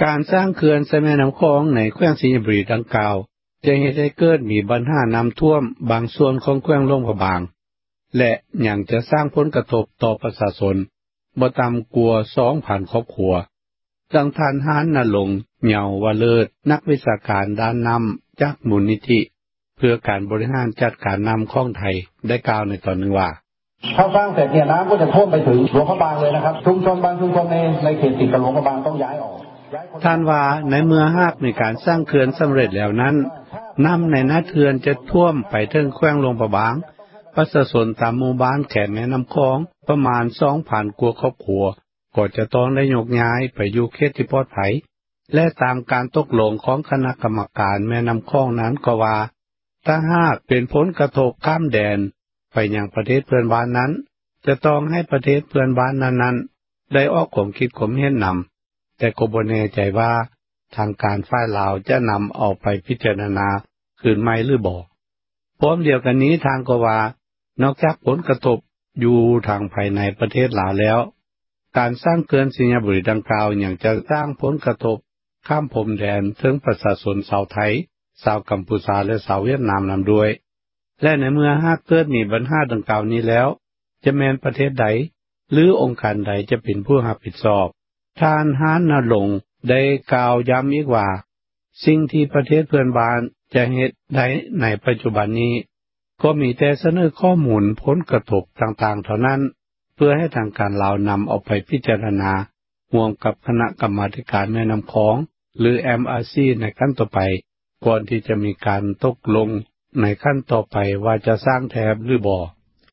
การสร้างเขื่อนใส่แม่น้ำคองในแขวงสิงห์บุรีดังกล่าวจะเฮ็ดให้เกิดมีปัญหาน้ำท่วมบางส่วนของแขวงหลวงพระบางและยังจะสร้างผลกระทบต่อประชาชนบ่ต่ำกว่า 2,000 ครอบครัวดังท่านหานนรงค์เหมียววเลิศนักวิชาการด้านน้ำจากมูลนิธิเพื่อการบริหารจัดการน้ำของไทยได้กล่าวในตอนนึงว่าถ้าสร้างเสร็จเนี่ยน้ำก็จะท่วมไปถึงหลวงพระบางเลยนะครับชุมชนบางชุมชนในเขตติดกับหลวงพระบางต้องย้ายออกท่านว่าในเมื่อหากมีการสร้างเขื่อนสำเร็จแล้วนั้นน้ำในหน้าเขื่อนจะท่วมไปถึงแขวงหลวงพระบางประชาชนตามหมู่บ้านแขมแม่น้ำคองประมาณ 2,000 กว่าครอบครัวก็จะต้องได้ยกย้ายไปอยู่เขตที่ปลอดภัยและตามการตกลงของคณะกรรมการแม่น้ำคองนั้นก็ว่าถ้าหากเป็นผลกระทบข้ามแดนไปยังประเทศเพื่อนบ้านนั้นจะต้องให้ประเทศเพื่อนบ้านนั้นๆได้ออกความคิดความเห็นนำแต่ก็บ่แน่ใจว่าทางการฝ่ายลาวจะนำเอาไปพิจารณาคืนใหม่หรือบ่พร้อมเดียวกันนี้ทางก็ว่านอกจากผลกระทบอยู่ทางภายในประเทศลาวแล้วการสร้างเขื่อนสิงห์บุรีดังกล่าวยังจะสร้างผลกระทบข้ามพรมแดนถึงประชาชนชาวไทยชาวกัมพูชาและชาวเวียดนามนำด้วยและในเมื่อหากเกิดมีปัญหาดังกล่าวนี้แล้วจะแม้นประเทศใดหรือองค์การใดจะเป็นผู้รับผิดชอบท่านหานนรงค์ได้กล่าวย้ำอีกว่าสิ่งที่ประเทศเพื่อนบ้านจะเฮ็ดได้ในปัจจุบันนี้ก็มีแต่เสนอข้อมูลผลกระทบต่างๆเท่านั้นเพื่อให้ทางการลาวนำเอาไปพิจารณาร่วมกับคณะกรรมาธิการแม่น้ำคองหรือ MRC ในขั้นต่อไปก่อนที่จะมีการตกลงในขั้นต่อไปว่าจะสร้างแถบหรือบ่